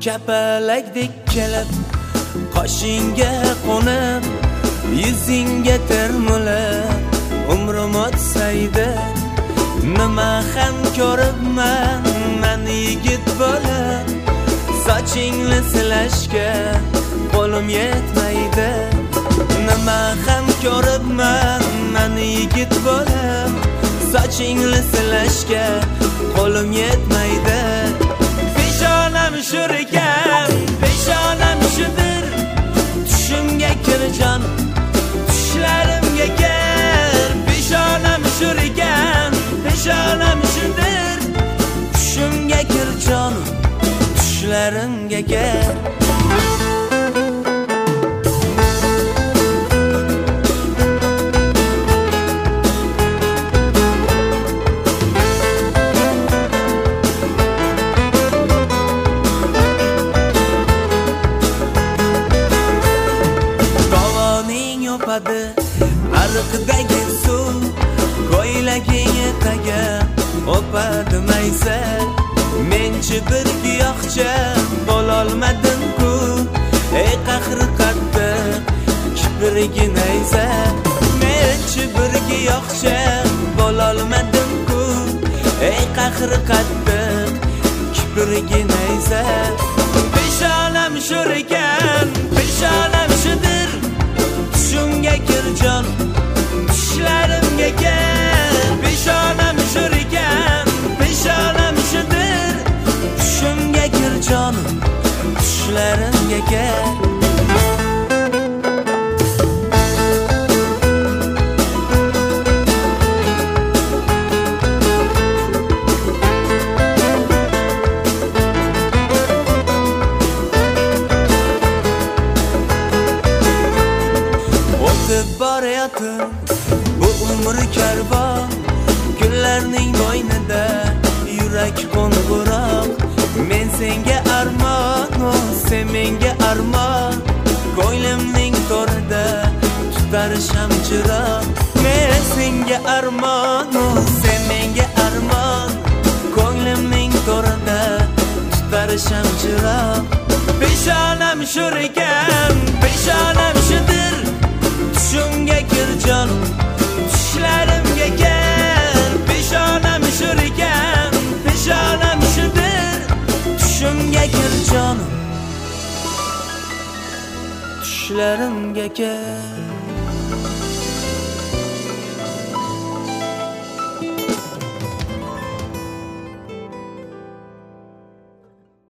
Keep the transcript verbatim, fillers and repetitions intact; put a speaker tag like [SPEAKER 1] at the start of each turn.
[SPEAKER 1] Kapalakdek kelib qoshingga qo'nib, yuzingga termulib umrim o'tsaydi. Nima ham ko'ribman men yigit bo'lib, sochingni silashga qo'lim yetmaydi. Nima ham ko'ribman men yigit bo'lib, sochingni silashga qo'lim yetmaydi. Peshonam shur ekan, peshonam shudir, tushimga kir jon, tushlarimga kir. Peshonam shur ekan, peshonam shudir, tushimga kir jon, tushlarimga kir. Ariqdagi suv ko'ylagingga taga o'padi maysa. Menchi bir giyohcha bo'lolmadim-ku, ey qahri qattiq kiprigi nayza. Menchi bir giyohcha bo'lolmadim-ku, ey qahri qattiq kiprigi nayza. Peshonam shur ekan, peshonam shudir, tushimga kir jon, tushlarimga kir. Peshonam shur ekan, peshonam shudir, tushimga kir jon, tushlarimga kir. Borayotir bu umr karvon, kunlarning bo'ynida yurak qo'ng'iroq. Men senga armon, sen menga armon, ko'nglimning to'rida tutar shamchiroq. Men senga armon, sen menga armon, ko'nglimning to'rida tutar shamchiroq. Peshonam shur ekan, peshonam shudir, tushimga kir jon, tushlarimga kir. Peshonam shur ekan, peshonam shudir, tushimga kir jon, tushlarimga kir.